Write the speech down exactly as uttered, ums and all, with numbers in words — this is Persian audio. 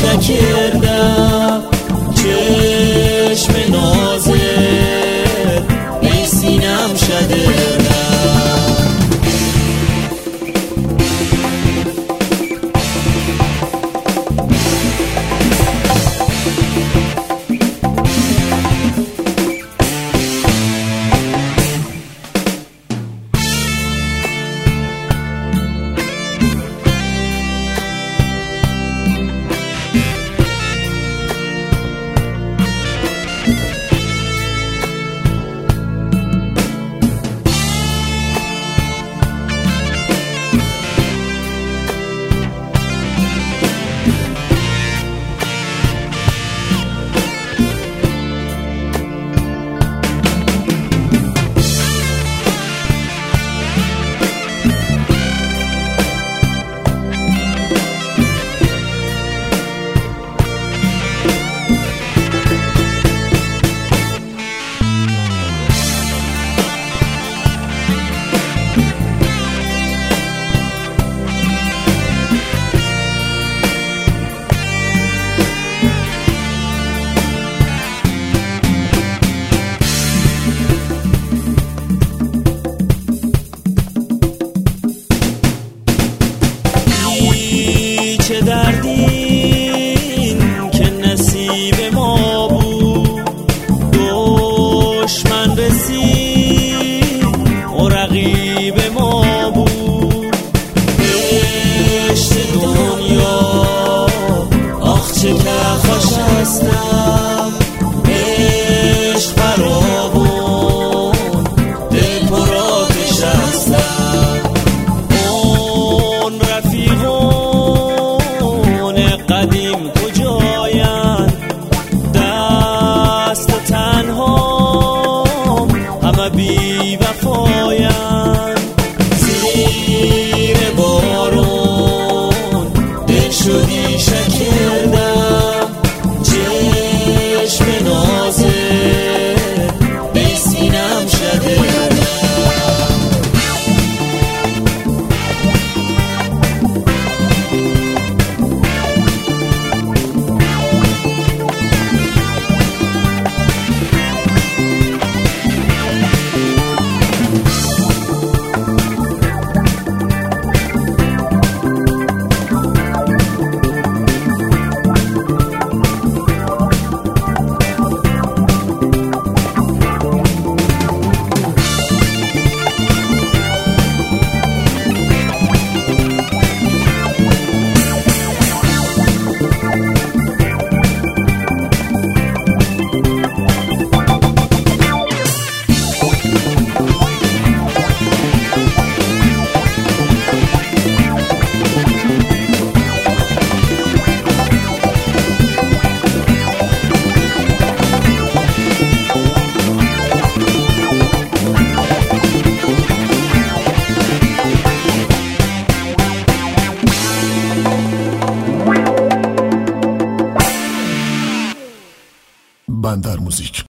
شکردم چشم نازت ای سینم شدردم چه دردین که نصیب ما بود دشمن رسید و رقیب ما بود بهشت دنیا آخ چه که خوش هستم عشق فراوان دل پر آتش هستم اون رفیقون قدیم کجاین دست تنها همه بی وفاین زیر بارون دل شدی شکردم چشم نازت به سینم شدردم بندر موزیک.